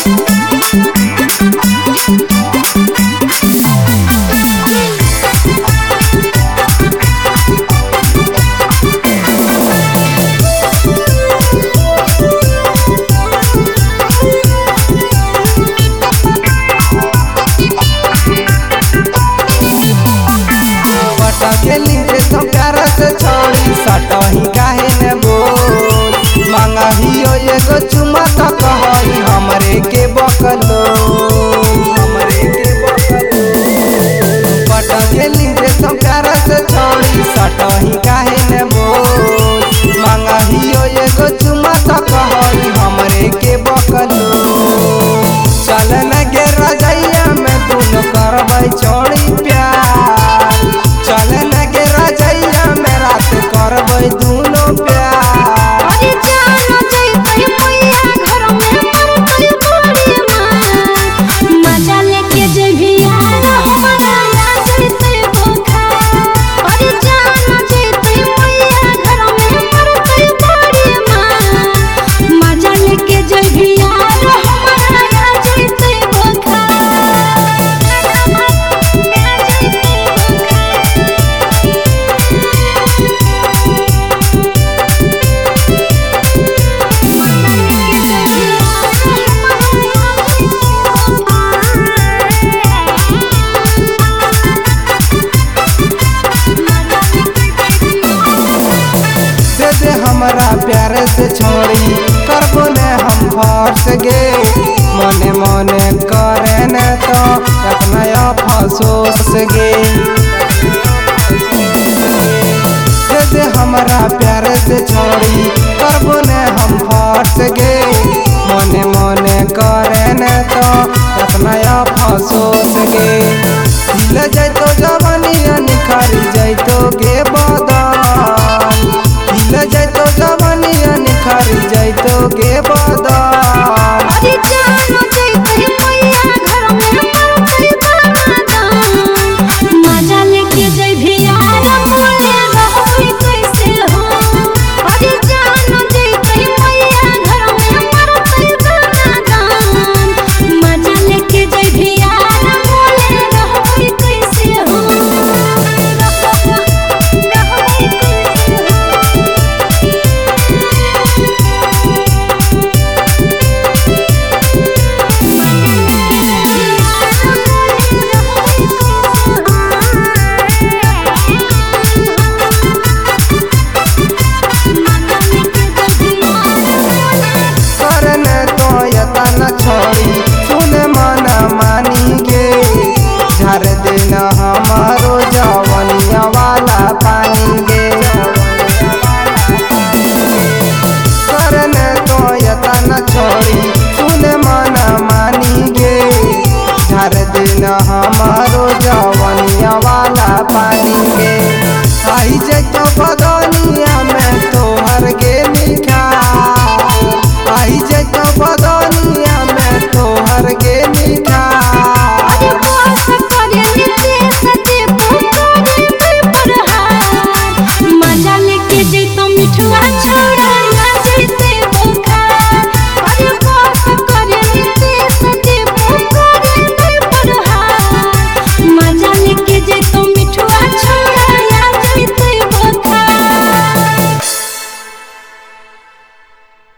खेली रे तो प्यार से छोड़ी सटही काहे न बोल मांगहियो एगो चुमा तो कहई हमरे के बकलो पट खेली रे तो प्यार से छोड़ी सटही काहे न बोल मांगहियो एगो चुमा तो कहई हमरे के बकलो चल न गे रजैया में दुनो करबै छोड़ी प्यार चल न गे रजैया में रात करबै दुनो प्यार अरे जानो जइतै मैया घर में मरतै बड़ी माँ मजा लेके जइभी यार हमरा आ जइतै बुखार अरे जानो जइतै मैया घर में मरतै बड़ी माँ मजा लेके जइभी यार हमरा आ जइतै बुखार दे हमरा प्यार से छोड़ी करबो ने हम फर्स गे मने मने करे न तो अपना अफसोस गे दे हमरा प्यार से छोड़ी करबो ने हम फर्स गे मने मने करे न तो अपना अफसोस गे हिल जैतो जवानिया निखर जैतो गे बदन हिल जैतो जवानिया निखर जैतो गे बदन अरे जानो जइतै मैया घर में मरतै बड़ी मजा लेके जइभी यार मोले रहबै कैसे हो अरे जानो जइतै मैया घर में मरतै बड़ी मजा लेके जइभी यार मोले रहबै कैसे हो रहबै कैसे करने तो यता न छोड़ी सुन मन मानी गे झर देना हमारो जवनिया वाला पानी गे करने तो यता न छोड़ी सुन मन मानी गे झर देना हमारो जवनिया वाला पानी गे आई जैतो बदल